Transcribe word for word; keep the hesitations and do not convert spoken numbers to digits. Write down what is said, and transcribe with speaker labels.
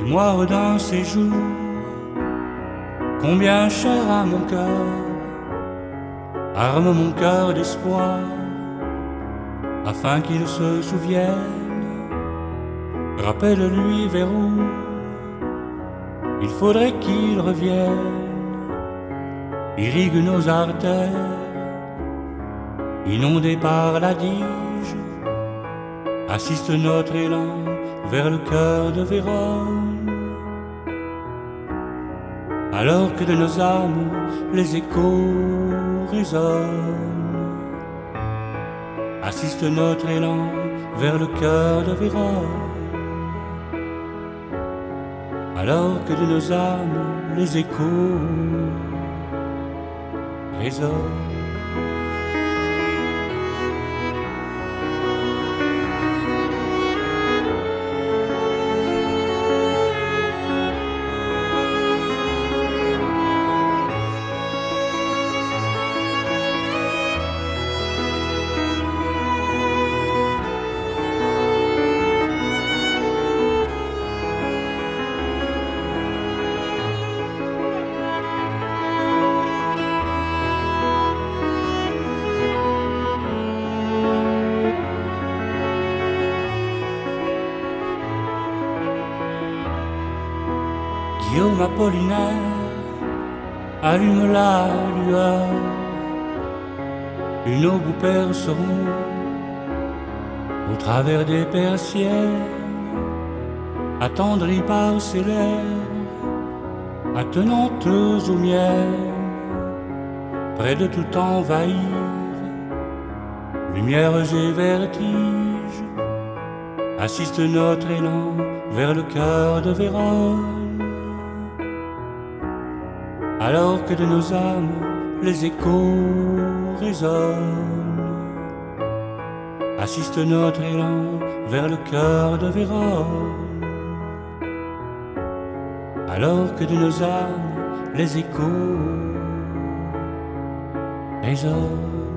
Speaker 1: Dis-moi dans ces jours, combien cher à mon cœur, arme mon cœur d'espoir, afin qu'il se souvienne. Rappelle-lui vers où il faudrait qu'il revienne. Irrigue nos artères, inondées par la dige, assiste notre élan vers le cœur de Vérone. Alors que de nos âmes les échos résonnent, assiste notre élan vers le cœur de Vérone. Alors que de nos âmes les échos résonnent. Guillaume Apollinaire, allume la lueur, une aube où perceront au travers des persiennes, attendrie par ses lèvres, attenantes au miel, près de tout envahir, lumières et vertiges, assiste notre élan vers le cœur de Vérone. Alors que de nos âmes les échos résonnent, assiste notre élan vers le cœur de Vérone. Alors que de nos âmes les échos résonnent.